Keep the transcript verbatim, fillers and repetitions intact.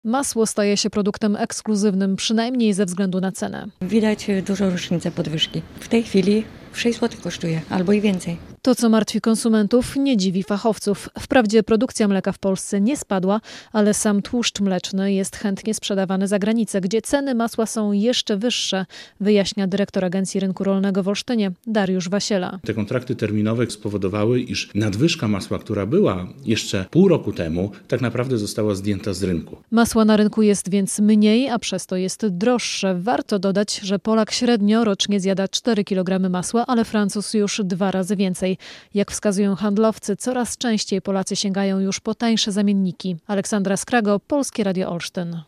Masło staje się produktem ekskluzywnym, przynajmniej ze względu na cenę. Widać dużą różnicę podwyżki. W tej chwili sześć złotych kosztuje, albo i więcej. To, co martwi konsumentów, nie dziwi fachowców. Wprawdzie produkcja mleka w Polsce nie spadła, ale sam tłuszcz mleczny jest chętnie sprzedawany za granicę, gdzie ceny masła są jeszcze wyższe, wyjaśnia dyrektor Agencji Rynku Rolnego w Olsztynie, Dariusz Wasiela. Te kontrakty terminowe spowodowały, iż nadwyżka masła, która była jeszcze pół roku temu, tak naprawdę została zdjęta z rynku. Masła na rynku jest więc mniej, a przez to jest droższe. Warto dodać, że Polak średnio rocznie zjada cztery kilogramy masła, ale Francuz już dwa razy więcej. Jak wskazują handlowcy, coraz częściej Polacy sięgają już po tańsze zamienniki. Aleksandra Skrago, Polskie Radio Olsztyn.